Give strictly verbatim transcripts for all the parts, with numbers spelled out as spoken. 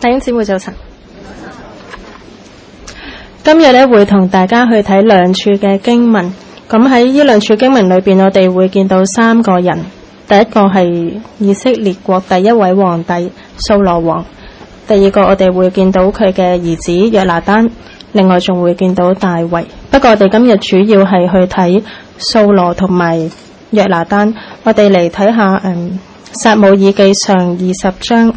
弟兄姊妹早晨，今日咧會同大家去睇兩處嘅經文。咁喺呢兩處經文裏邊，我哋會見到三個人。第一個係以色列國第一位皇帝掃羅王，第二個我哋會見到佢嘅兒子約拿單，另外仲會見到大衛。不過我哋今日主要係去睇掃羅同埋約拿單。我哋嚟睇下嗯撒母耳記上二十章。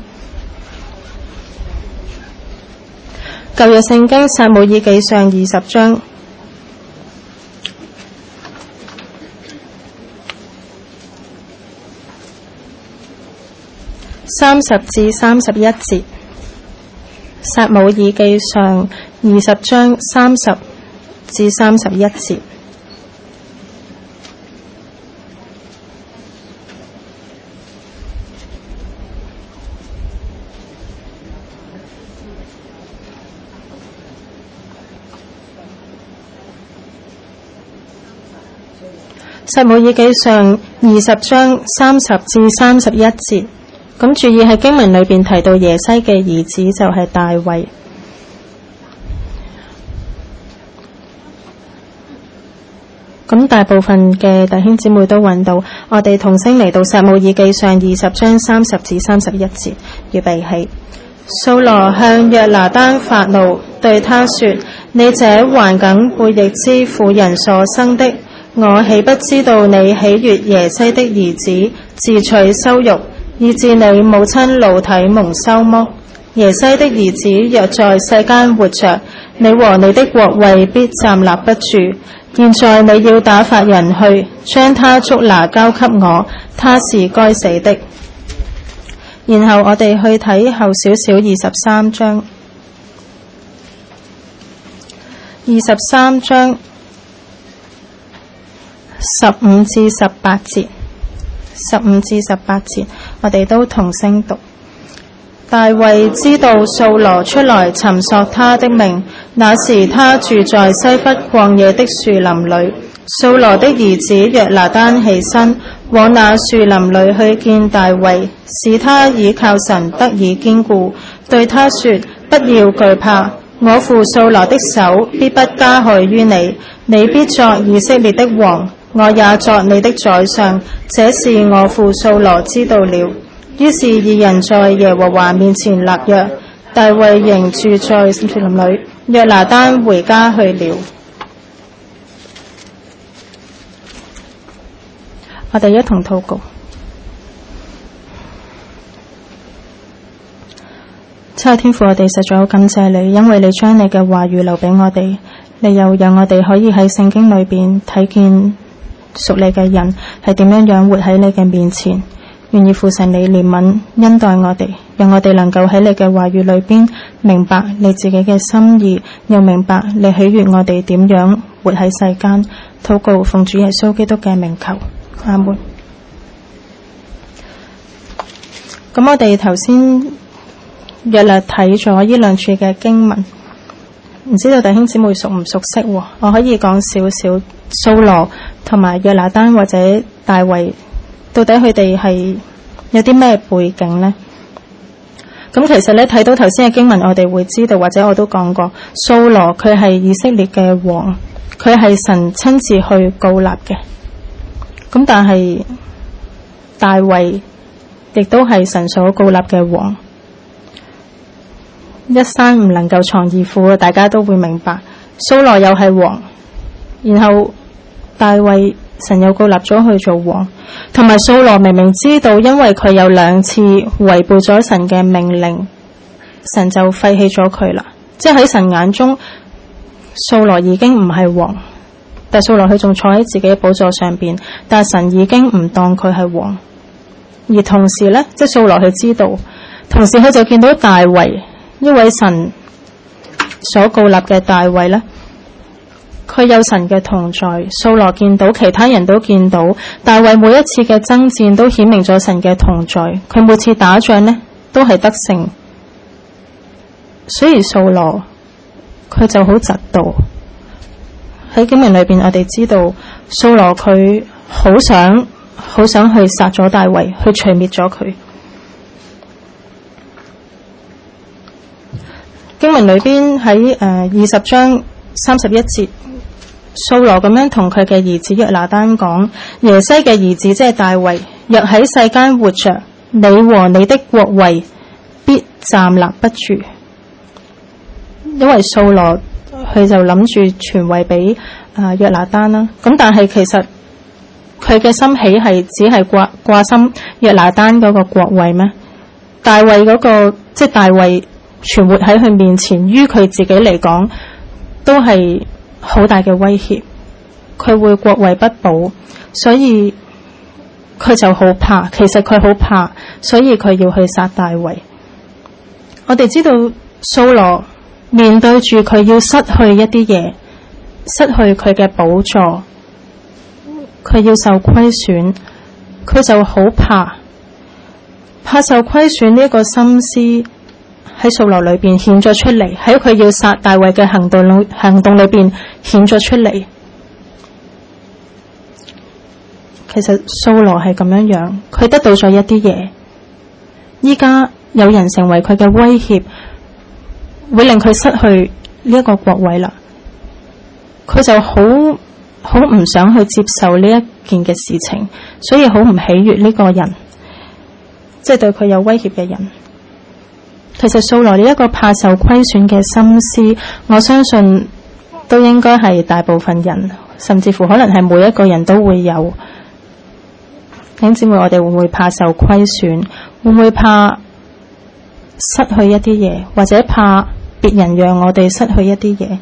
舊約聖經撒母耳記上二十章三十至三十一節。撒母耳記上二十章三十至三十一節。撒母耳記上二十章三十至三十一節，咁注意喺經文裏邊提到耶西嘅兒子就係大衛。咁大部分嘅弟兄姊妹都揾到，我哋同聲嚟到撒母耳記上二十章三十至三十一節，預備起。掃羅向約拿單發怒，對他說：你這頑梗背逆之婦人所生的，我豈不知道你喜悅耶西的兒子，自取羞辱，以致你母親露體蒙羞麼？耶西的兒子若在世間活着，你和你的國位必站立不住。現在你要打發人去，將他捉拿交給我，他是該死的。然後我哋去睇後少少二十三章，二十三章十五至十八節，十五至十八節，我哋都同聲讀。大衛知道掃羅出來尋索他的命，那時他住在西弗曠野的樹林裏。掃羅的兒子約拿單起身，往那樹林裏去見大衛，使他倚靠神得以堅固，對他說：不要懼怕，我父掃羅的手必不加害於你，你必作以色列的王，我也作你的宰相，這是我父掃羅知道了。於是二人在耶和華面前立約，大衛仍住在樹林裏，約拿單回家去了。我哋一同禱告。親愛天父，我哋實在好感謝你，因為你將你嘅話語留俾我哋，你又讓我哋可以喺聖經裏邊睇見屬你嘅人係點樣樣活喺你嘅面前。願意父神你憐憫恩待我哋，讓我哋能夠喺你嘅話語裏邊明白你自己嘅心意，又明白你喜悅我哋點樣活喺世間。禱告奉主耶穌基督嘅名求，阿門。咁我哋頭先約略睇咗呢兩處嘅經文，唔知道弟兄姊妹熟唔熟悉？我可以講少少掃羅同埋約拿單或者大衛，到底佢哋係有啲咩背景呢？咁其實咧睇到頭先嘅經文，我哋會知道，或者我都講過，掃羅佢係以色列嘅王，佢係神親自去膏立嘅。咁但係大衛亦都係神所膏立嘅王。一山唔能夠藏二虎，大家都會明白。掃羅又係王，然後大衛神又膏立咗去做王，同埋掃羅明明知道，因為佢有兩次違背咗神嘅命令，神就廢棄咗佢啦。即係喺神眼中，掃羅已經唔係王，但掃羅佢仲坐喺自己嘅寶座上邊，但神已經唔當佢係王。而同時呢，即係掃羅佢知道，同時佢就見到大衛，一位神所膏立嘅大衛呢，佢有神嘅同在。掃羅見到，其他人都見到，大衛每一次嘅爭戰都顯明咗神嘅同在，佢每次打仗呢都係得勝。所以掃羅佢就好嫉妒。喺經文裏邊我哋知道，掃羅佢好想好想去殺咗大衛，去除滅咗佢。 經文裏邊喺誒二十章三十一節，掃羅咁樣同佢嘅兒子約拿單講：耶西嘅兒子即係大衛，若喺世間活着，你和你的國位必站立不住。因為掃羅佢就諗住傳位俾啊約拿單啦，咁但係其實佢嘅心起係只係掛掛心約拿單嗰個國位咩？大衛嗰、那個即係大衛存活喺佢面前，於佢自己嚟講都係好大嘅威脅，佢會國位不保，所以佢就好怕。其實佢好怕，所以佢要去殺大衛。我哋知道掃羅面對住佢要失去一啲嘢，失去佢嘅寶座，佢要受虧損，佢就好怕，怕受虧損呢一個心思喺掃羅裏邊顯咗出嚟，喺佢要殺大衛嘅行動裏行動裏邊顯咗出嚟。其實掃羅係咁樣樣，佢得到咗一啲嘢，依家有人成為佢嘅威脅，會令佢失去呢一個國位啦。佢就好好唔想去接受呢一件嘅事情，所以好唔喜悅呢個人，即係對佢有威脅嘅人。其實掃羅呢一個怕受虧損嘅心思，我相信都應該係大部分人，甚至乎可能係每一個人都會有。弟兄姊妹，我哋會唔會怕受虧損？會唔會怕失去一啲嘢，或者怕別人讓我哋失去一啲嘢？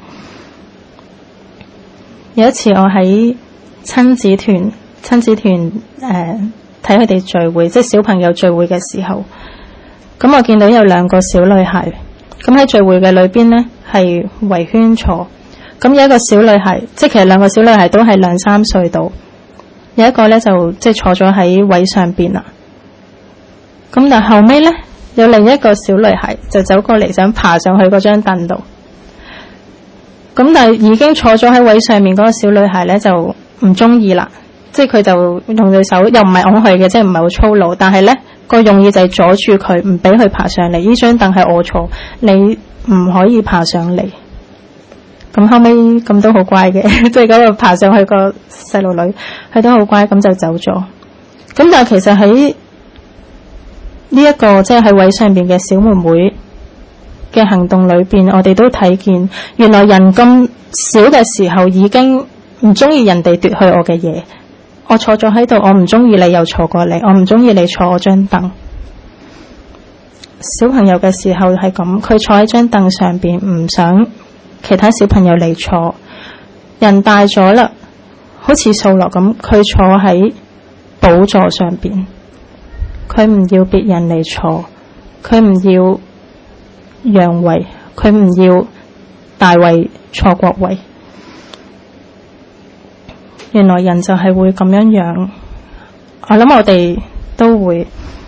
有一次我喺親子團親子團誒睇佢哋聚會，即係小朋友聚會嘅時候，咁我見到有兩個小女孩，咁喺聚會嘅裏邊呢係圍圈坐，咁有一個小女孩，即係其實兩個小女孩都係兩三歲度，有一個呢就即係坐咗喺位上邊啦，咁但後尾呢，有另一個小女孩就走過嚟想爬上去嗰張凳度。咁但係已經坐咗喺位上面嗰個小女孩呢，就唔中意啦，即係佢就用對手又唔係拱佢嘅，即係唔係好粗魯，但係呢個用意就係阻住佢，唔俾佢爬上嚟。呢張凳係我坐，你唔可以爬上嚟。咁後尾咁都好乖嘅，即係嗰個爬上去個細路女，佢都好乖，咁就走咗。咁但係其實喺呢一個即係喺位上邊嘅小妹妹嘅行動裏邊，我哋都睇見，原來人咁少嘅時候已經唔中意人哋奪去我嘅嘢。我坐咗喺度，我唔中意你又坐過嚟，我唔中意你坐我張凳。小朋友嘅時候係咁，佢坐喺張凳上邊，唔想其他小朋友嚟坐。人大咗啦，好似掃羅咁，佢坐喺寶座上邊，佢唔要別人嚟坐，佢唔要讓位，佢唔要大衛坐國位。原來人就係會咁樣樣，我諗我哋都會，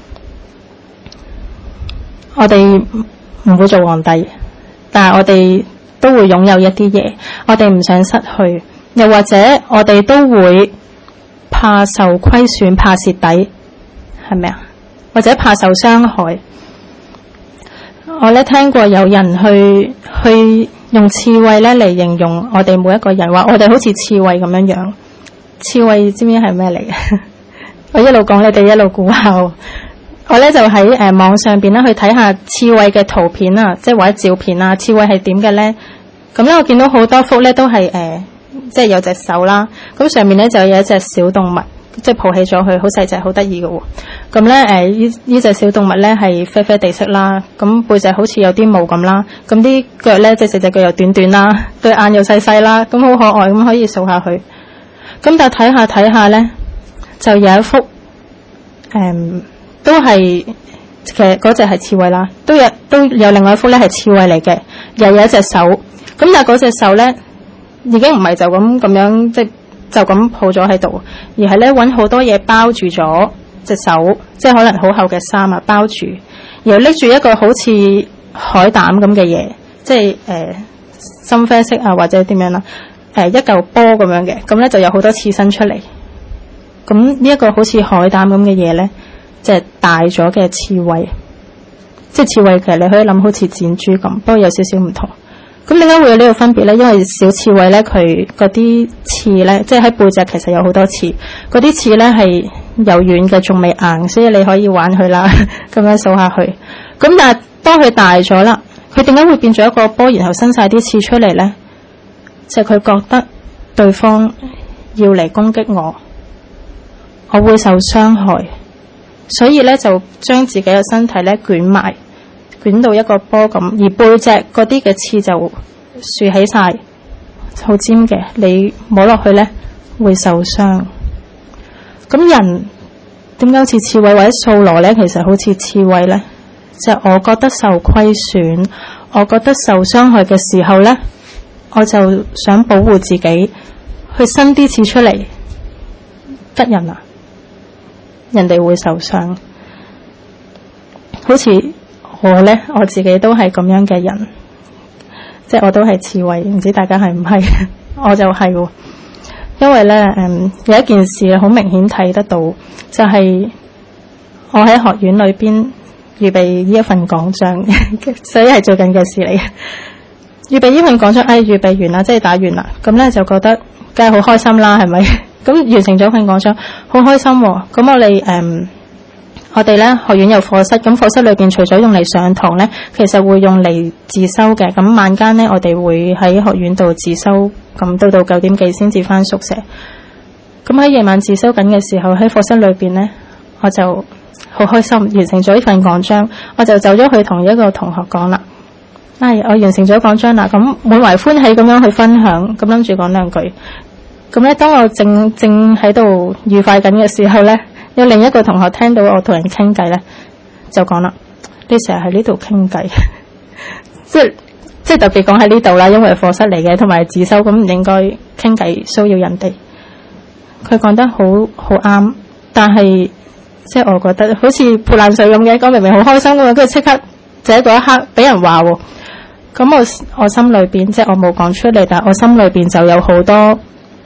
我哋唔會做皇帝，但係我哋都會擁有一啲嘢，我哋唔想失去，又或者我哋都會怕受虧損，怕蝕底，係咪啊？或者怕受傷害。我咧聽過有人去去用刺蝟咧嚟形容我哋每一個人，話我哋好似刺蝟咁樣樣。刺蝟知唔知係咩嚟嘅？我一路講，你哋一路估下。我咧就喺誒、呃、網上邊咧去睇下刺蝟嘅圖片啊，即係或者照片啊。刺蝟係點嘅咧？咁咧我見到好多幅咧都係誒、呃，即係有隻手啦。咁上面咧就有一隻小動物，即係抱起咗佢，好細隻，好得意嘅喎。咁咧誒，呢呢隻小動物咧係啡啡地色啦，咁背脊好似有啲毛咁啦，咁啲腳咧即係四隻腳又短短啦，對眼又細細啦，咁好可愛，咁可以掃下佢。咁但係睇下睇下咧，就有一幅誒、嗯，都係其實嗰隻係刺蝟啦，都有都有另外一幅咧係刺蝟嚟嘅，又有一隻手。咁但係嗰隻手咧已經唔係就咁咁樣，即係就咁抱咗喺度，而係咧搵好多嘢包住咗隻手，即係可能好厚嘅衫啊包住，然後拎住一個好似海膽咁嘅嘢，即係誒、呃、深啡色啊或者點樣啦。誒，一嚿波咁樣嘅，咁咧就有好多刺身出嚟。咁呢一個好似海膽咁嘅嘢咧，即係大咗嘅刺蝟。 即係刺蝟，其實你可以諗好似箭豬咁，不過有少少唔同。咁點解會有呢個分別呢？因為小刺蝟呢，佢嗰啲刺呢，即係喺背脊其實有好多刺，嗰啲刺呢係柔軟嘅，仲未硬，所以你可以玩佢啦，咁樣掃下去。咁但係當佢大咗啦，佢點解會變咗一個波，然後伸晒啲刺出嚟呢？就係佢覺得對方要嚟攻擊我，我會受傷害，所以呢，就將自己嘅身體呢捲埋，捲到一個波咁，而背脊嗰啲嘅刺就豎起晒，好尖嘅，你摸落去呢會受傷。咁人點解好似刺蝟或者掃羅呢？其實好似刺蝟呢，就係我覺得受虧損，我覺得受傷害嘅時候呢，我就想保護自己，去伸啲刺出嚟吉人啊，人哋會受傷。好似我呢，我自己都係咁樣嘅人，即係我都係刺蝟，唔知大家係唔係？我就係喎，因為呢，嗯，有一件事好明顯睇得到，就係我喺學院裏邊預備呢一份講章，所以係最近嘅事嚟。預備呢份講章，哎，預備完啦，即係打完啦，咁呢，就覺得梗係好開心啦，係咪？咁完成咗份講章，好開心喎。咁我哋誒。嗯我哋咧學院有課室，咁課室裏邊除咗用嚟上堂咧，其實會用嚟自修嘅。咁晚間咧，我哋會喺學院度自修，咁到到九點幾先至翻宿舍。咁喺夜晚自修緊嘅時候，喺課室裏邊咧，我就好開心，完成咗呢份講章，我就走咗去同一個同學講啦。唉、哎，我完成咗講章啦，咁滿懷歡喜咁樣去分享，咁諗住講兩句。咁咧，當我正正喺度愉快緊嘅時候咧，有另一個同學聽到我同人傾偈咧，就講啦：你成日喺呢度傾偈，即係即係特別講喺呢度啦，因為課室嚟嘅，同埋自修，咁唔應該傾偈騷擾人哋。佢講得好好啱，但係即係我覺得好似潑冷水咁嘅，講明明好開心噶嘛，跟住即刻就喺嗰一刻俾人話喎。咁我我心裏邊即係我冇講出嚟，但係我心裏邊就有好多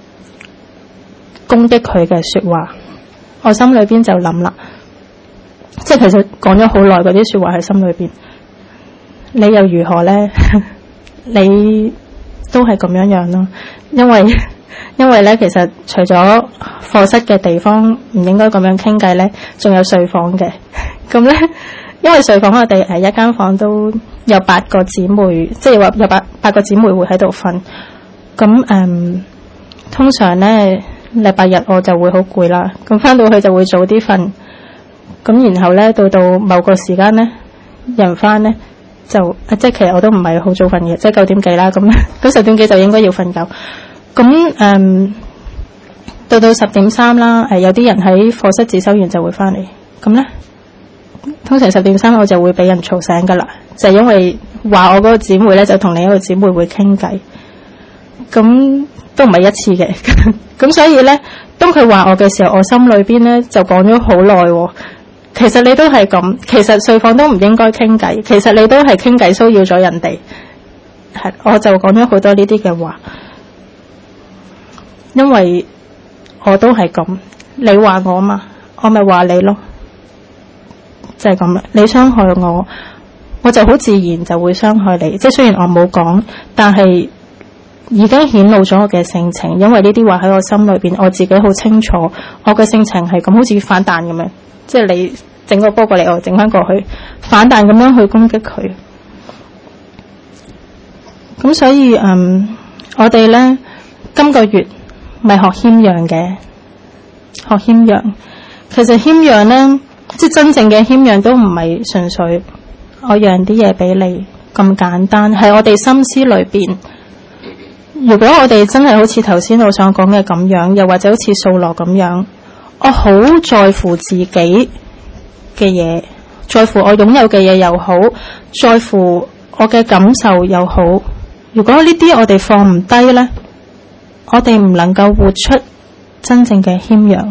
攻擊佢嘅說話。我心裏邊就諗啦，即係其實講咗好耐嗰啲說話喺心裏邊，你又如何呢？你都係咁樣樣咯，因為因為咧，其實除咗課室嘅地方唔應該咁樣傾偈咧，仲有睡房嘅。咁咧，因為睡房我哋誒一間房都有八個姊妹，即係話有八八個姊妹會喺度瞓。咁誒、嗯，通常咧。禮拜日我就會好攰啦，咁翻到去就會早啲瞓，咁然後咧到到某個時間咧人翻咧就即係其實我都唔係好早瞓嘅，即係九點幾啦，咁咁十點幾就應該要瞓覺。咁誒、嗯、到到十點三啦，誒有啲人喺課室自修完就會翻嚟，咁咧通常十點三我就會俾人嘈醒噶啦，就係、因為話我嗰個姊妹咧就同另一個姊妹會傾偈，咁都唔係一次嘅。咁所以咧，當佢話我嘅時候，我心裏邊咧就講咗好耐。其實你都係咁，其實睡房都唔應該傾偈，其實你都係傾偈騷擾咗人哋。係，我就講咗好多呢啲嘅話，因為我都係咁。你話我嘛，我咪話你咯，就係咁啦。你傷害我，我就好自然就會傷害你。即係雖然我冇講，但係已經顯露咗我嘅性情，因為呢啲話喺我心裏邊，我自己好清楚，我嘅性情係咁，好似反彈咁樣，即係你整個波過嚟，我整翻過去，反彈咁樣去攻擊佢。咁所以嗯，我哋咧今個月咪學謙讓嘅，學謙讓。其實謙讓咧，即係真正嘅謙讓都唔係純粹我讓啲嘢俾你咁簡單，係我哋心思裏邊。如果我哋真係好似頭先我想講嘅咁樣，又或者好似掃羅咁樣，我好在乎自己嘅嘢，在乎我擁有嘅嘢又好，在乎我嘅感受又好。如果呢啲我哋放唔低呢，我哋唔能夠活出真正嘅謙讓。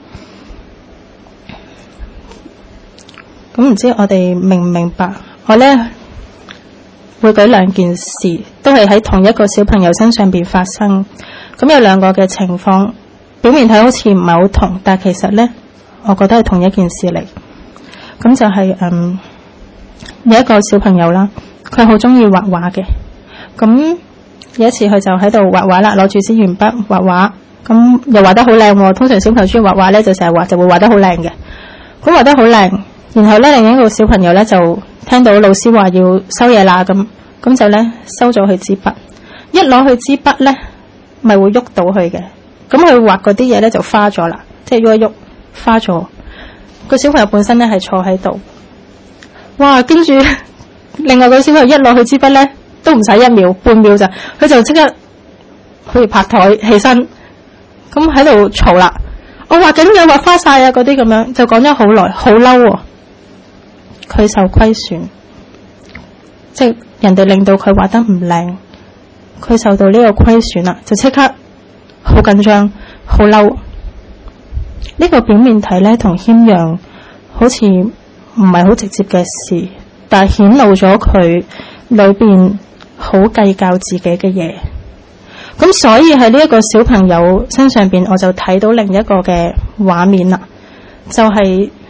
咁唔知我哋明唔明白？我呢會舉兩件事，都係喺同一個小朋友身上邊發生。咁有兩個嘅情況，表面睇好似唔係好同，但其實呢，我覺得係同一件事嚟。咁就係、是、嗯， 有一個小朋友啦，佢好中意畫畫嘅。咁有一次佢就喺度畫畫啦，攞住支鉛筆畫畫，咁又畫得好靚。通常小朋友中意畫畫咧，就成日畫就會畫得好靚嘅。咁畫得好靚，然後咧另一個小朋友咧就聽到老師話要收嘢啦，咁咁就咧收咗佢支筆。一攞佢支筆咧，咪會喐到佢嘅。咁佢畫嗰啲嘢咧就花咗啦，即係喐一喐花咗。個小朋友本身咧係坐喺度，哇！跟住另外個小朋友一攞佢支筆咧，都唔使一秒半秒咋，佢就即刻好似拍台起身，咁喺度嘈啦。我畫緊嘅畫花晒啊，嗰啲咁樣就講咗好耐，好嬲喎。佢受虧損，即係人哋令到佢畫得唔靚，佢受到呢個虧損啦，就即刻好緊張，好嬲。呢個表面睇咧同謙讓好似唔係好直接嘅事，但係顯露咗佢裏邊好計較自己嘅嘢。咁所以喺呢一個小朋友身上邊，我就睇到另一個嘅畫面啦，就係、是、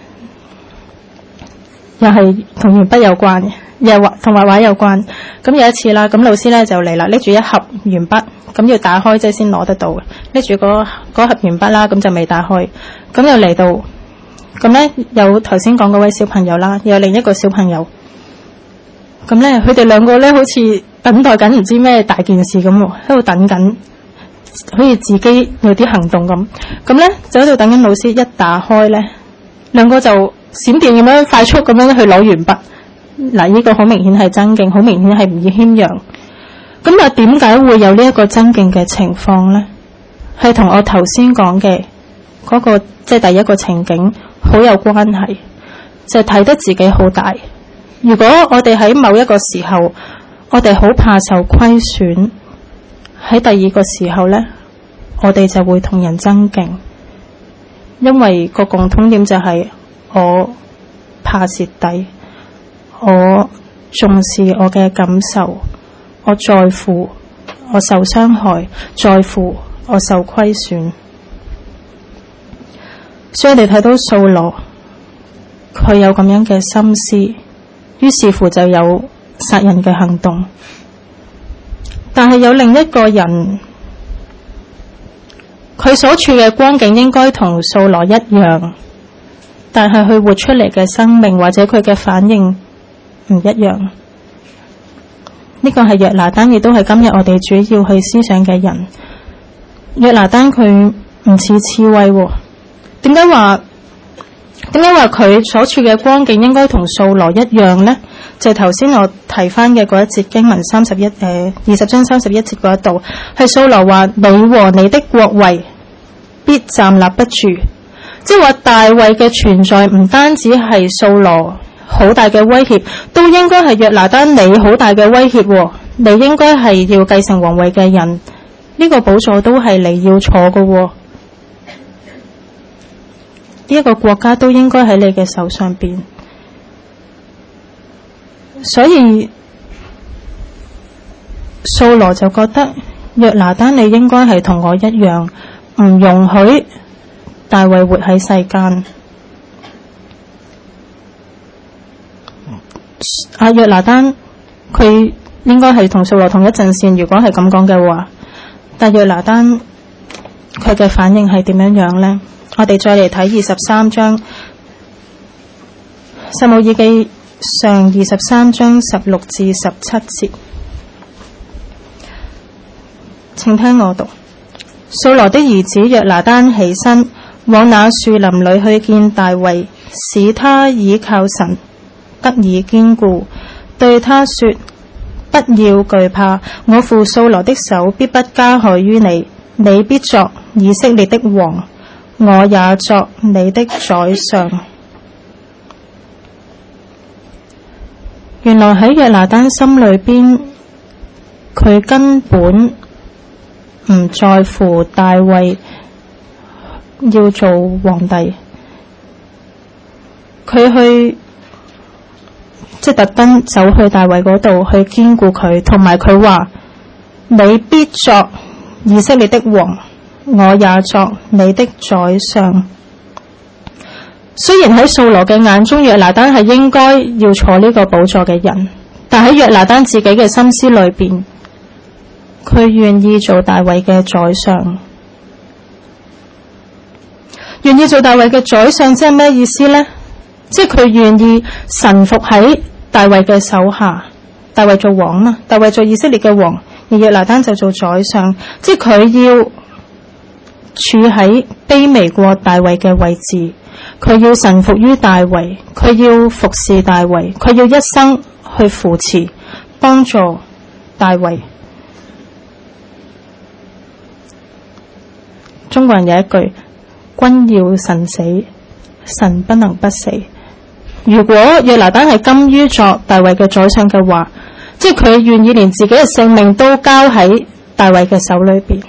又係同鉛筆有關嘅，又畫同畫畫有關。咁有一次啦，咁老師咧就嚟啦，拎住一盒鉛筆，咁要打開即係先攞得到嘅，拎住嗰嗰盒鉛筆啦，咁就未打開，咁又嚟到，咁咧有頭先講嗰位小朋友啦，又有另一個小朋友，咁咧佢哋兩個咧好似等待緊唔知咩大件事咁，喺度等緊，好似自己有啲行動咁。咁咧就喺度等緊老師一打開咧，兩個就閃電咁樣快速咁樣去攞鉛筆。嗱，呢個好明顯係爭競，好明顯係唔以謙讓。咁啊，點解會有呢一個爭競嘅情況咧？係同我頭先講嘅嗰個即係第一個情景好有關係，就係睇得自己好大。如果我哋喺某一個時候，我哋好怕受虧損，喺第二個時候呢，我哋就會同人爭競，因為個共通點就係我怕蝕底，我重視我嘅感受，我在乎我受傷害，在乎我受虧損。所以你睇到掃羅，佢有咁樣嘅心思，於是乎就有殺人嘅行動。但係有另一個人，佢所處嘅光景應該同掃羅一樣，但係佢活出嚟嘅生命或者佢嘅反應唔一樣。呢個係約拿單，亦都係今日我哋主要去思想嘅人。約拿單佢唔似刺蝟喎，點解話點解話佢所處嘅光景應該同掃羅一樣呢？就係頭先我提翻嘅嗰一節經文三十一誒二十章三十一節嗰一度，係掃羅話你和你的國位必站立不住，即係話大衛嘅存在唔單止係掃羅好大嘅威脅，都應該係約拿單你好大嘅威脅。你應該係要繼承皇位嘅人，呢個寶座都係你要坐嘅，呢一個國家都應該喺你嘅手上邊。所以掃羅就覺得約拿單你應該係同我一樣，唔容許大衛活喺世間。阿約拿單佢應該係同掃羅同一陣線，如果係咁講嘅話，但約拿單佢嘅反應係點樣樣呢？我哋再嚟睇二十三章撒母耳記上二十三章十六至十七節，請聽我讀。掃羅的兒子約拿單起身，往那樹林裏去見大衛，使他倚靠神，得以堅固，對他說：不要懼怕，我父掃羅的手必不加害於你，你必作以色列的王，我也作你的宰相。原來喺約拿單心裏邊，佢根本唔在乎大衛要做皇帝，佢去即係特登走去大衛嗰度去堅固佢，同埋佢話你必作以色列的王，我也作你的宰相。 雖然喺掃羅嘅眼中，約拿單係應該要坐呢個寶座嘅人，但喺約拿單自己嘅心思裏邊，佢願意做大衛嘅宰相。願意做大衛嘅宰相，即係咩意思呢？即係佢願意臣服喺大衛嘅手下，大衛做王嘛，大衛做以色列嘅王，而約拿單就做宰相，即係佢要處喺卑微過大衛嘅位置，佢要臣服於大衛，佢要服侍大衛，佢要一生去扶持幫助大衛。中國人有一句，君要臣死，臣不能不死。如果約拿單係甘於作大衛嘅宰相嘅話，即係佢願意連自己嘅性命都交喺大衛嘅手裏邊，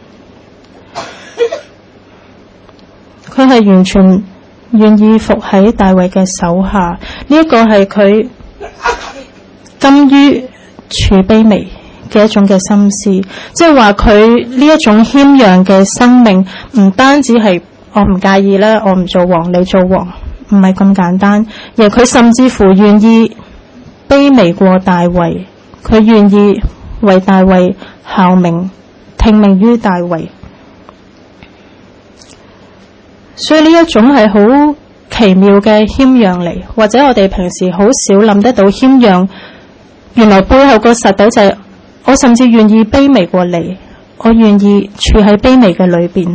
佢係完全願意服喺大衛嘅手下。呢、這、一個係佢甘於處卑微嘅一種嘅心思，即係話佢呢一種謙讓嘅生命，唔單止係我唔介意啦，我唔做王你做王，唔係咁簡單，而佢甚至乎願意卑微過大衛，佢願意為大衛效命，聽命於大衛。所以呢一種係好奇妙嘅謙讓嚟，或者我哋平時好少諗得到謙讓，原來背後個實底就係我甚至願意卑微過你，我願意處喺卑微嘅裏邊。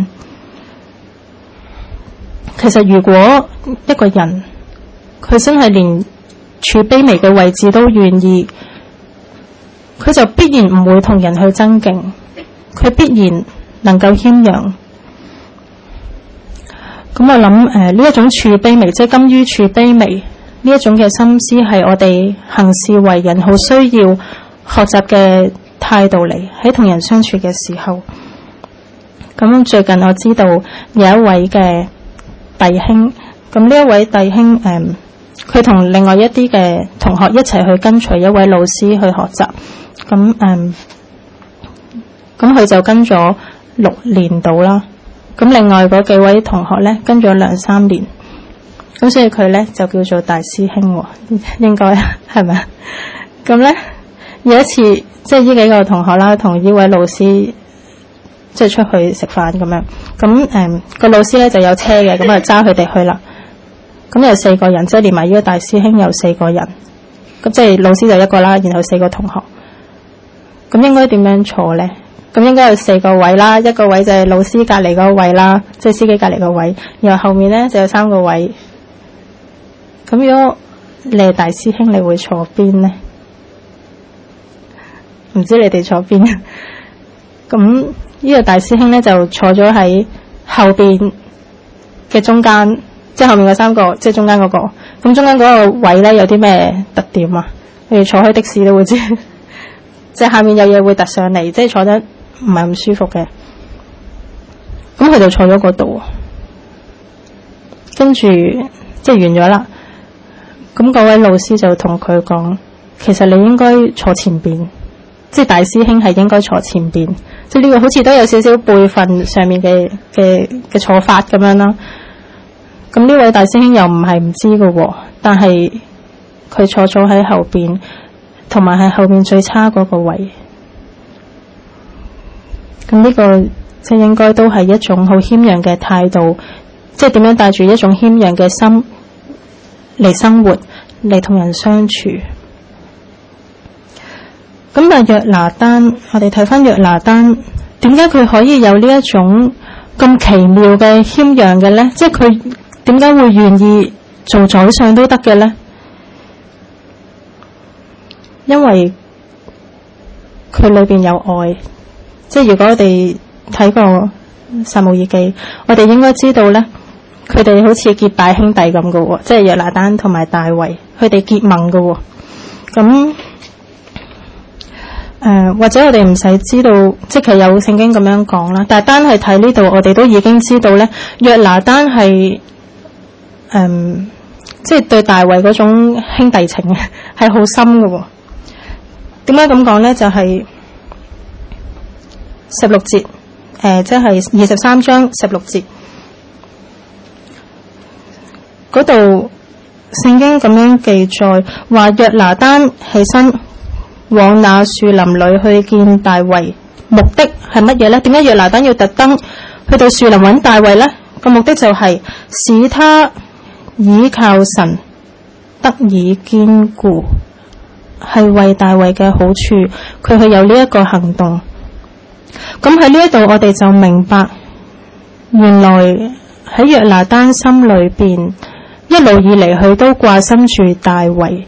其實如果一個人佢真係連處卑微嘅位置都願意，佢就必然唔會同人去爭競，佢必然能夠謙讓。咁我諗誒呢一種處卑微，即係甘於處卑微呢一種嘅心思，係我哋行事為人好需要學習嘅態度嚟，喺同人相處嘅時候。咁最近我知道有一位嘅弟兄，咁呢一位弟兄誒佢同另外一啲嘅同學一齊去跟隨一位老師去學習，咁誒咁佢就跟咗六年度啦。咁另外嗰幾位同學咧跟咗兩三年，咁所以佢咧就叫做大師兄，應該係咪？咁咧有一次，即係呢幾個同學啦，同呢位老師即係出去食飯咁樣，咁誒個老師咧就有車嘅，咁啊揸佢哋去啦。咁有四個人，即係連埋呢個大師兄有四個人，咁即係老師就一個啦，然後四個同學。咁應該點樣坐咧？咁應該有四個位啦，一個位就係老師隔離嗰個位啦，即係司機隔離個位，然後後面咧就有三個位。咁如果你係大師兄，你會坐邊呢？唔知你哋坐邊？咁呢個大師兄咧就坐咗喺後邊嘅中間，即係後面嗰三個，即係中間嗰個。咁中間嗰個位咧有啲咩特點啊？你哋坐開的士都會知，即係下面有嘢會突上嚟，即係坐得唔係咁舒服嘅。咁佢就坐咗嗰度，跟住即係完咗啦。咁嗰位老師就同佢講，其實你應該坐前邊，即係大師兄係應該坐前邊，即係呢個好似都有少少輩分上面嘅嘅嘅坐法咁樣啦。咁呢位大師兄又唔係唔知嘅，但係佢坐咗喺後邊，同埋係後邊最差嗰個位。咁呢個即係應該都係一種好謙讓嘅態度，即係點樣帶住一種謙讓嘅心嚟生活，嚟同人相處。咁但係約拿單，我哋睇翻約拿單，點解佢可以有呢一種咁奇妙嘅謙讓嘅呢？即係佢點解會願意做宰相都得嘅呢？因為佢裏邊有愛。即係如果我哋睇過撒母耳記，我哋應該知道呢，佢哋好似結拜兄弟咁嘅喎，即係約拿單同埋大衛，佢哋結盟嘅喎。咁誒、呃，或者我哋唔使知道，即係有聖經咁樣講啦。但係單係睇呢度，我哋都已經知道呢，約拿單係誒、呃，即係對大衛嗰種兄弟情係好深嘅喎。點解咁講呢？就係、是。十六節，誒、呃，即係二十三章十六節，嗰嗰度聖經咁樣記載話，約拿單起身往那樹林裏去見大衛，目的係乜嘢呢？點解約拿單要特登去到樹林揾大衛呢？個目的就係使他倚靠神得以堅固，係為大衛嘅好處，佢去有呢一個行動。咁喺呢一度我哋就明白，原來喺約拿單心裏邊一路以嚟佢都掛心住大衛。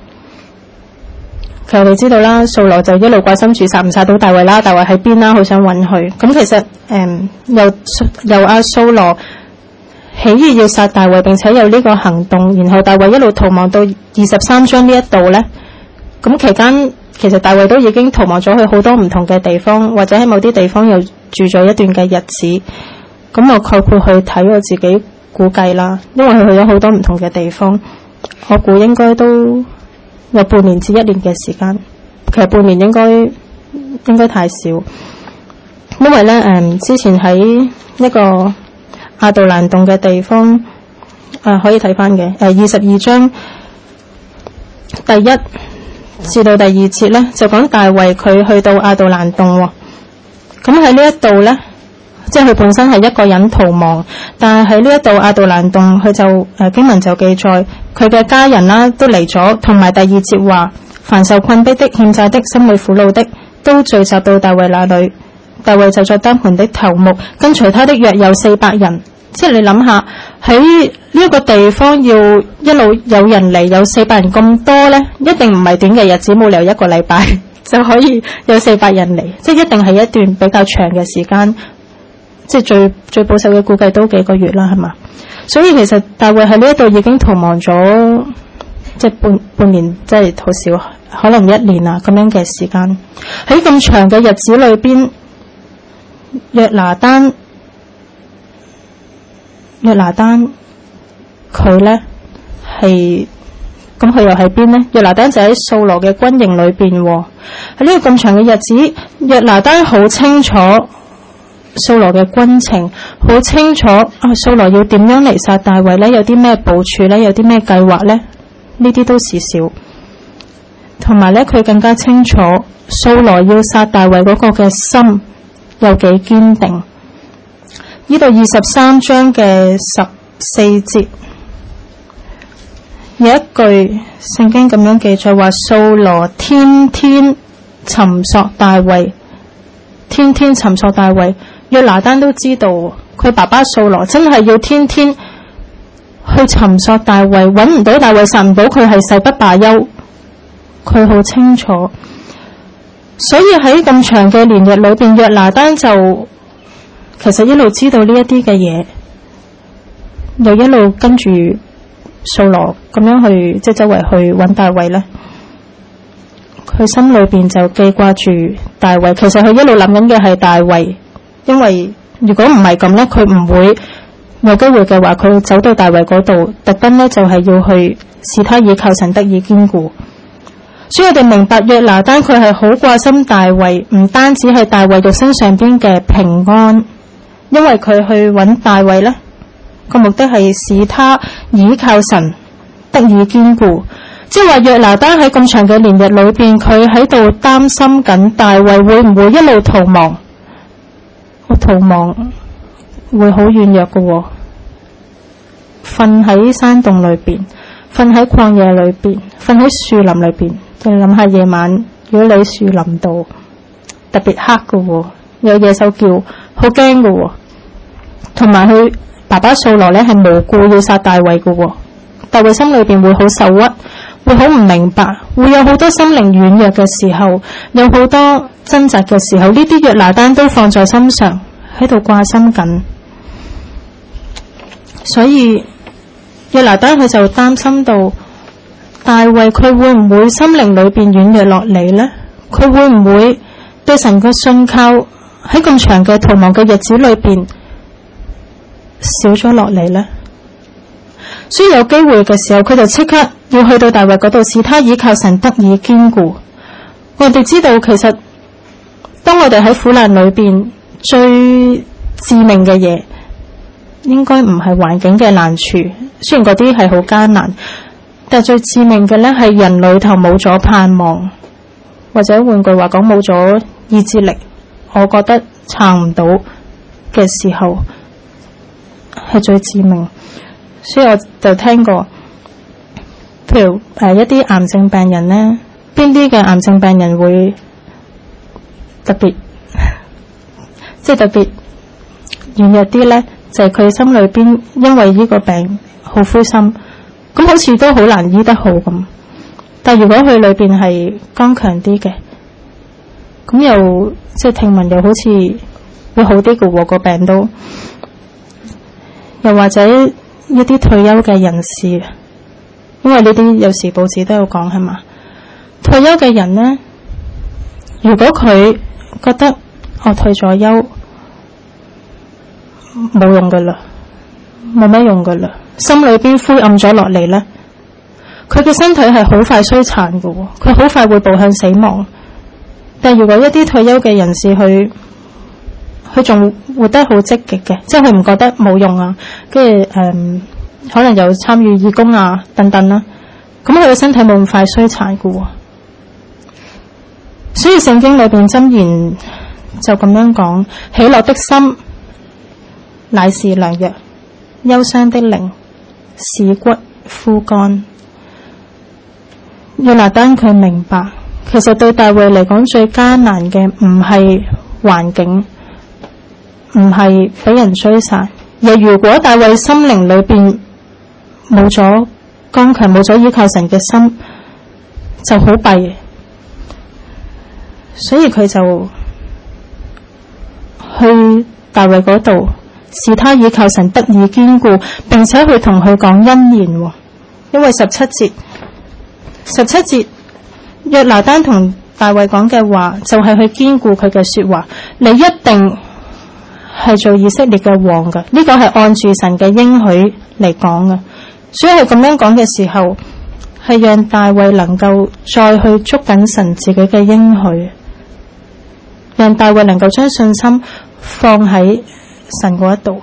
其實我哋知道啦，掃羅就一路掛心住殺唔殺到大衛啦，大衛喺邊啦，好想揾佢。咁其實誒、嗯、又又阿掃羅起意要殺大衛，並且有呢個行動，然後大衛一路逃亡到二十三章呢一度呢。咁期間其實大衛都已經逃亡咗去好多唔同嘅地方，或者喺某啲地方又住咗一段嘅日子。咁我概括去睇，我自己估計啦，因為佢去咗好多唔同嘅地方，我估應該都有半年至一年嘅時間。其實半年應該應該太少，因為呢，誒之前喺一個亞杜蘭洞嘅地方，誒可以睇翻嘅，誒二十二章第一至到第二節呢，就講大衛佢去到亞杜蘭洞喎。咁喺呢一度呢，即係佢本身係一個人逃亡，但係喺呢一度亞杜蘭洞，佢就誒經文就記載佢嘅家人啦都嚟咗，同埋第二節話，凡受困逼的、欠債的、心裏苦惱的，都聚集到大衛那裏。大衛就作他們的頭目，跟隨他的約有四百人。即係你諗下，喺呢一個地方要一路有人嚟，有四百人咁多呢，一定唔係短嘅日子，冇理由一個禮拜就可以有四百人嚟，即係一定係一段比較長嘅時間。即係最最保守嘅估計都幾個月啦，係嘛？所以其實大衛喺呢一度已經逃亡咗，即係半半年，即係好少，可能一年啊咁樣嘅時間。喺咁長嘅日子裏邊，約拿單約拿單佢呢係咁，佢又喺邊呢？約拿單就喺掃羅嘅軍營裏邊。喺呢個咁長嘅日子，約拿單好清楚掃羅嘅軍情，好清楚啊！掃羅要點樣嚟殺大衛呢？有啲咩部署呢？有啲咩計劃呢？呢啲都是少。同埋呢，佢更加清楚掃羅要殺大衛嗰個嘅心有幾堅定。呢度二十三章嘅十四節有一句聖經咁樣記載話，掃羅天天尋索大衛，天天尋索大衛。約拿單都知道佢爸爸掃羅真係要天天去尋索大衛，揾唔到大衛，殺唔到佢，係誓不罷休。佢好清楚，所以喺咁長嘅年日裏邊，約拿單就其實一路知道呢一啲嘅嘢，又一路跟住掃羅咁樣去，即係周圍去揾大衛呢。佢心裏邊就記掛住大衛，其實佢一路諗緊嘅係大衛。因為如果唔係咁呢，佢唔會有機會嘅話，佢走到大衛嗰度，特登呢就係要去使他倚靠神得以堅固。所以我哋明白約拿單佢係好掛心大衛，唔單止係大衛肉身上邊嘅平安，因為佢去揾大衛呢個目的係使他倚靠神得以堅固。即係話約拿單喺咁長嘅年日裏邊，佢喺度擔心緊大衛會唔會一路逃亡。我逃亡會好軟弱嘅喎，瞓喺山洞裏邊，瞓喺曠野裏邊，瞓喺樹林裏邊。你諗下夜晚，如果你喺樹林度特別黑嘅喎，有野獸叫，好驚嘅喎。同埋佢爸爸掃羅呢係無故要殺大衛嘅喎，大衛心裏邊會好受屈，會好唔明白，會有好多心靈軟弱嘅時候，有好多掙扎嘅時候，呢啲約拿單都放在心上，喺度掛心緊。所以約拿單佢就擔心到大衛佢會唔會心靈裏邊軟弱落嚟呢？佢會唔會對神嘅信靠喺咁長嘅逃亡嘅日子裏邊少咗落嚟呢？所以有機會嘅時候，佢就即刻要去到大衛嗰度，使他倚靠神得以堅固。我哋知道，其實當我哋喺苦難裏邊最致命嘅嘢， 應該唔係環境嘅難處，雖然嗰啲係好艱難，但最致命嘅呢係人裏頭冇咗盼望，或者換句話講冇咗意志力，我覺得撐唔到嘅時候係最致命。所以我就聽過，譬如誒一啲癌症病人呢，邊啲嘅癌症病人會特別即係特別軟弱啲呢？就係、是、佢心裏邊因為呢個病好灰心，咁好似都好難醫得好咁。但如果佢裏邊係剛強啲嘅，咁又即係聽聞又好似會好啲嘅喎，個病都。又或者一啲退休嘅人士，因為呢啲有時報紙都有講係嘛，退休嘅人呢，如果佢覺得我退咗休冇用噶啦，冇咩用噶啦，心裏邊灰暗咗落嚟呢，佢嘅身體係好快衰殘噶，佢好快會步向死亡。但如果一啲退休嘅人士去佢仲活得好積極嘅，即係佢唔覺得冇用啊，跟住誒可能有參與義工啊等等啦，咁佢嘅身體冇咁快衰殘嘅。所以聖經裏邊箴言就咁樣講：喜樂的心乃是良藥，憂傷的靈使骨枯乾。約拿單佢明白，其實對大衛嚟講最艱難嘅唔係環境，唔係俾人追殺，而如果大衛心靈裏邊冇咗剛強，冇咗依靠神嘅心，就好弊。所以佢就去大衛嗰度，使他依靠神得以堅固，並且去同佢講恩言。因為十七節，十七節約拿單同大衛講嘅話，就係去堅固佢嘅說話。你一定係做以色列嘅王㗎，呢個係按住神嘅應許嚟講嘅。所以佢咁樣講嘅時候，係讓大衛能夠再去捉緊神自己嘅應許，讓大衛能夠將信心放喺神嗰一度。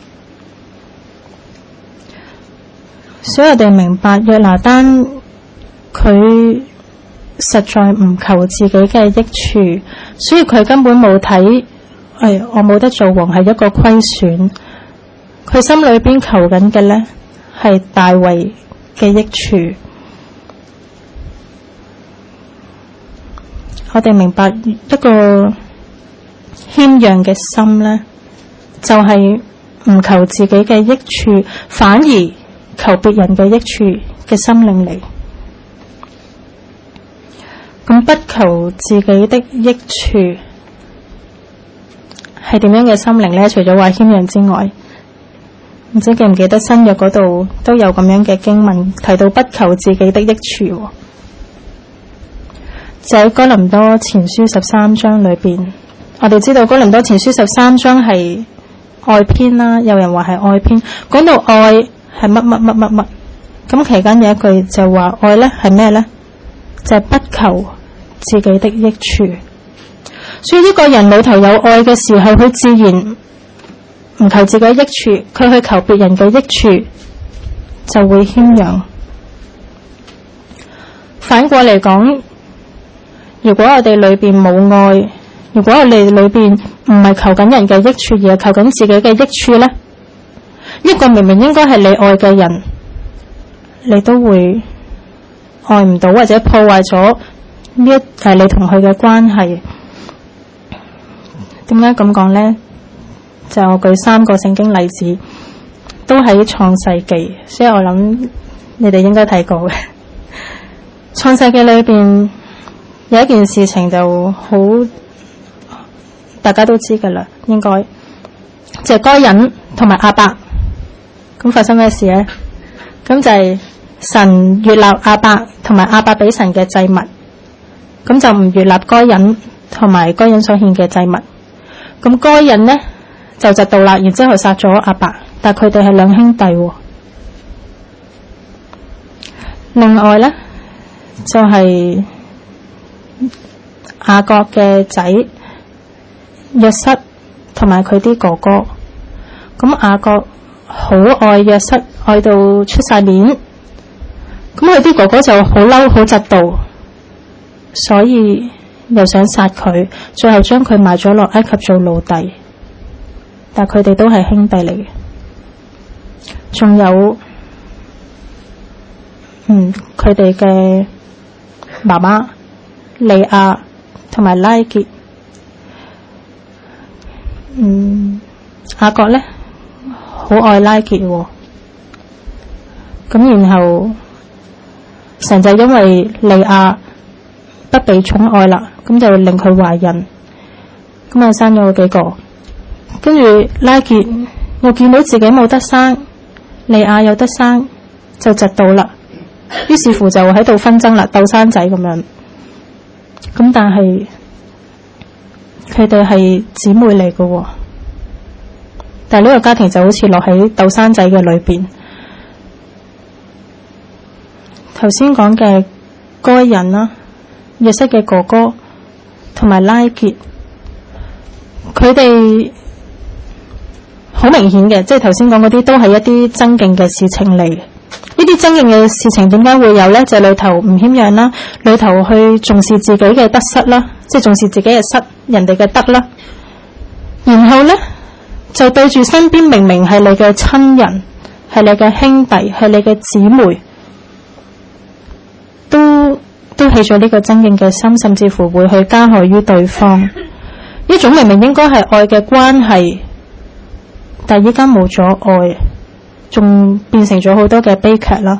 所以我哋明白約拿單佢實在唔求自己嘅益處，所以佢根本冇睇，哎，我冇得做王係一個虧損。佢心裏邊求緊嘅呢係大衛嘅益處。我哋明白一個謙讓嘅心呢，就係唔求自己嘅益處，反而求別人嘅益處嘅心靈嚟。咁不求自己的益處係點樣嘅心靈呢？除咗話謙讓之外，唔知記唔記得新約嗰度都有咁樣嘅經文提到不求自己的益處。就喺哥林多前書十三章裏邊，我哋知道哥林多前書十三章係愛篇啦，有人話係愛篇，講到愛係乜乜乜乜乜，咁期間有一句就話愛呢係咩呢？就係、是、不求自己的益處。所以呢個人裏頭有愛嘅時候，佢自然唔求自己的益處，佢去求別人嘅益處就會謙讓。反過嚟講，如果我哋裏邊冇愛，如果我哋裏邊唔係求緊人嘅益處，而係求緊自己嘅益處呢，一個明明應該係你愛嘅人，你都會愛唔到，或者破壞咗呢一誒你同佢嘅關係。點解咁講呢？就我舉三個聖經例子，都喺創世記，所以我諗你哋應該睇過嘅。創世記裏邊有一件事情就好，大家都知噶啦，應該就係該隱同埋亞伯。咁發生咩事呢？咁就係神悅納亞伯同埋亞伯俾神嘅祭物，咁就唔悅納該隱同埋該隱所獻嘅祭物。咁該隱呢就嫉妒啦，然之後殺咗亞伯，但佢哋係兩兄弟。另外呢就係、是、雅各嘅仔約瑟同埋佢啲哥哥。咁雅各好愛約瑟，愛到出晒面。咁佢啲哥哥就好嬲，好嫉妒，所以又想殺佢，最後將佢賣咗落埃及做奴隸。但佢哋都係兄弟嚟嘅。仲有，嗯，佢哋嘅媽媽利亞同埋拉結。嗯，雅各呢，好愛拉結喎。咁然後神就因為利亞不被寵愛啦，咁就令佢懷孕，咁啊生咗幾個。跟住拉結又見到自己冇得生，利亞有得生，就窒到啦。於是乎就喺度紛爭啦，鬥生仔咁樣。咁但係佢哋係姊妹嚟嘅喎，但係呢個家庭就好似落喺鬥生仔嘅裏邊。頭先講嘅該人啦，約瑟嘅哥哥同埋拉結，佢哋好明顯嘅，即係頭先講嗰啲都係一啲爭競嘅事情嚟。呢啲爭競嘅事情點解會有呢？就係裏頭唔謙讓啦，裏頭去重視自己嘅得失啦，即係重視自己嘅失，人哋嘅得啦。然後呢，就對住身邊明明係你嘅親人，係你嘅兄弟，係你嘅姊妹，都都起咗呢個爭競嘅心，甚至乎會去加害於對方。呢種明明應該係愛嘅關係，但係依家冇咗愛，仲變成咗好多嘅悲劇啦。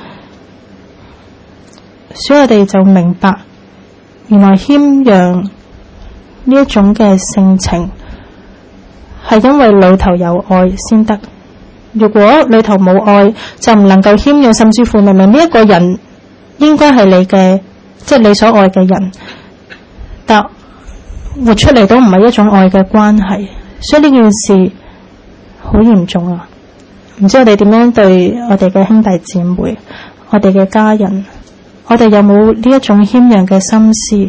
所以我哋就明白，原來謙讓呢一種嘅性情係因為裏頭有愛先得。如果裏頭冇愛，就唔能夠謙讓，甚至乎明明呢一個人應該係你嘅，即係你所愛嘅人，但活出嚟都唔係一種愛嘅關係。所以呢件事好嚴重啊！唔知我哋點樣對我哋嘅兄弟姊妹，我哋嘅家人，我哋有冇呢一種謙讓嘅心思？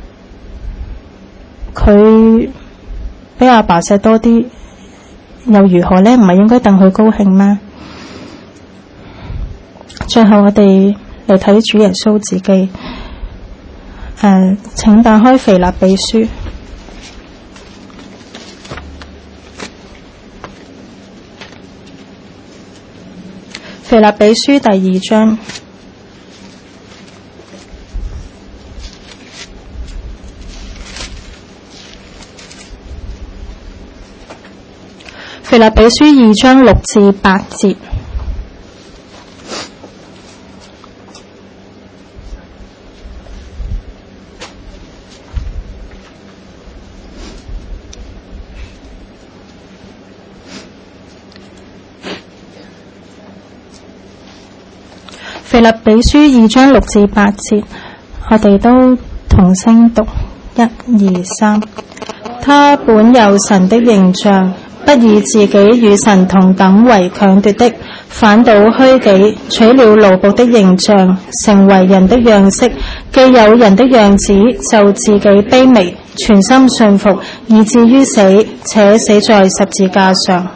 佢比阿爸錫多啲，又如何呢？唔係應該戥佢高興咩？最後我哋嚟睇主耶穌自己。誒、呃，請打開腓立比書。腓立比書第二章。腓立比書二章六至八節。腓立比書二章六至八節，我哋都同聲讀，一、二、三。他本有神的形象，不以自己與神同等為強奪的，反倒虛己，取了奴僕的形象，成為人的樣式。既有人的樣子，就自己卑微，全心順服，以至於死，且死在十字架上。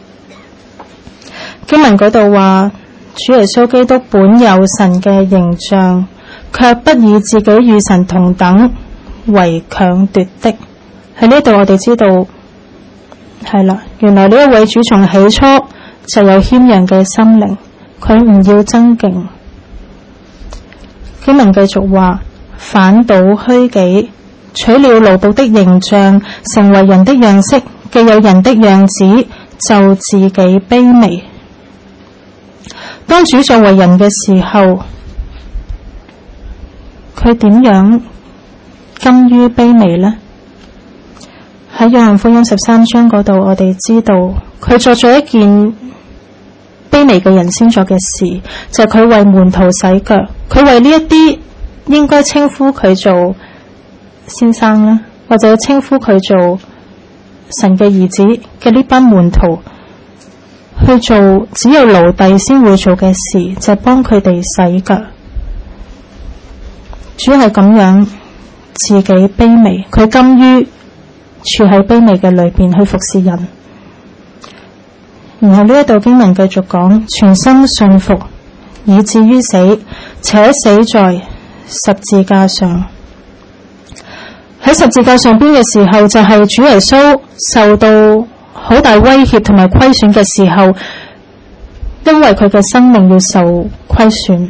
經文嗰度話，主耶穌基督本有神嘅形象，卻不以自己與神同等為強奪的。喺呢度我哋知道係啦，原來呢一位主從起初就有謙讓嘅心靈，佢唔要爭競。經文繼續話，反倒虛己，取了奴僕的形象，成為人的樣式。既有人的樣子，就自己卑微。當主作為人嘅時候，佢點樣甘於卑微呢？喺約翰福音十三章嗰度，我哋知道佢做咗一件卑微嘅人先做嘅事，就係佢為門徒洗腳。佢為呢一啲應該稱呼佢做先生啦，或者稱呼佢做神嘅兒子嘅呢班門徒，去做只有奴隸先會做嘅事，就係幫佢哋洗腳。主係咁樣自己卑微，佢甘於處喺卑微嘅裏邊去服侍人。 然後呢一道經文繼續講，全心信服，以至於死，且死在十字架上。喺十字架上邊嘅時候，就係、是、主耶穌受到好大威脅同埋虧損嘅時候，因為佢嘅生命要受虧損。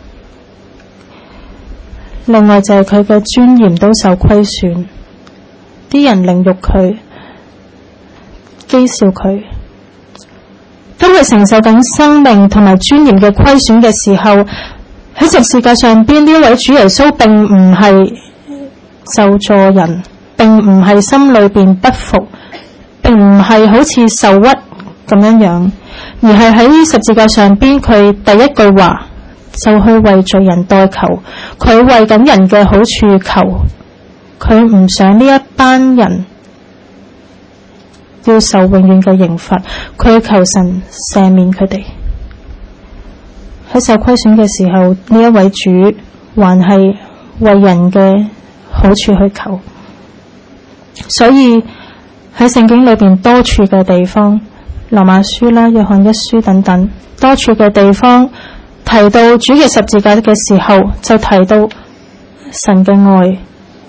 另外就係佢嘅尊嚴都受虧損，啲人凌辱佢，譏笑佢。當佢承受緊生命同埋尊嚴嘅虧損嘅時候，喺十字架上邊呢位主耶穌並唔係咒詛人，並唔係心裏邊不服，並唔係好似受屈咁樣樣，而係喺十字架上邊佢第一句話就去為罪人代求，佢為緊人嘅好處求，佢唔想呢一班人要受永遠嘅刑罰，佢求神赦免佢哋。喺受虧損嘅時候，呢一位主還係為人嘅好處去求。所以喺聖經裏邊多處嘅地方，羅馬書啦、約翰一書等等多處嘅地方提到主嘅十字架嘅時候，就提到神嘅愛。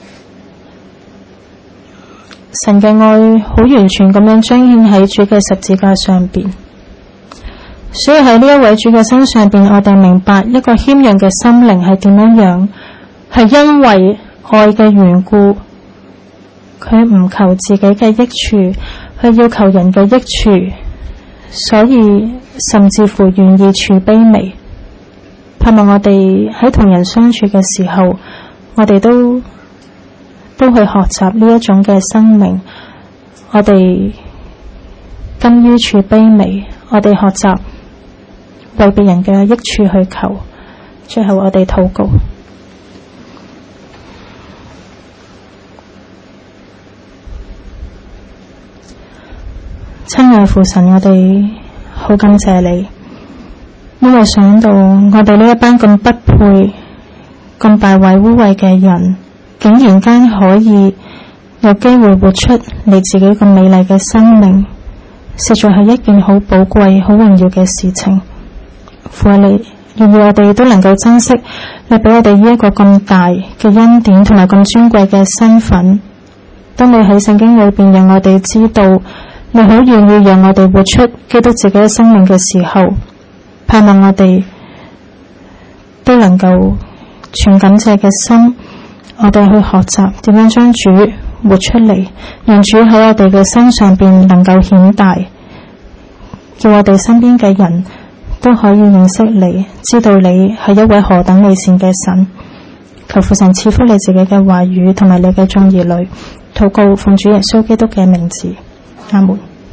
神嘅愛好完全咁樣彰顯喺主嘅十字架上邊，所以喺呢一位主嘅身上邊，我哋明白一個謙讓嘅心靈係點樣樣，係因為愛嘅緣故，佢唔求自己嘅益處，佢要求人嘅益處，所以甚至乎願意處卑微。盼望我哋喺同人相處嘅時候，我哋都都去學習呢一種嘅生命，我哋甘於處卑微，我哋學習為別人嘅益處去求。最後我哋禱告。親愛父神，我哋好感謝你，因為想到我哋呢一班咁不配、咁敗壞污穢嘅人，竟然間可以有機會活出你自己咁美麗嘅生命，實在係一件好寶貴、好榮耀嘅事情。父啊，你願意我哋都能夠珍惜你俾我哋呢一個咁大嘅恩典同埋咁尊貴嘅身份。當你喺聖經裏邊讓我哋知道你好願意讓我哋活出基督自己嘅生命嘅時候，盼望我哋都能夠全感謝嘅心，我哋去學習點樣將主活出嚟，讓主喺我哋嘅身上邊能夠顯大，叫我哋身邊嘅人都可以認識你，知道你係一位何等美善嘅神。求父神賜福你自己嘅話語同埋你嘅眾兒女，禱告奉主耶穌基督嘅名字，阿門。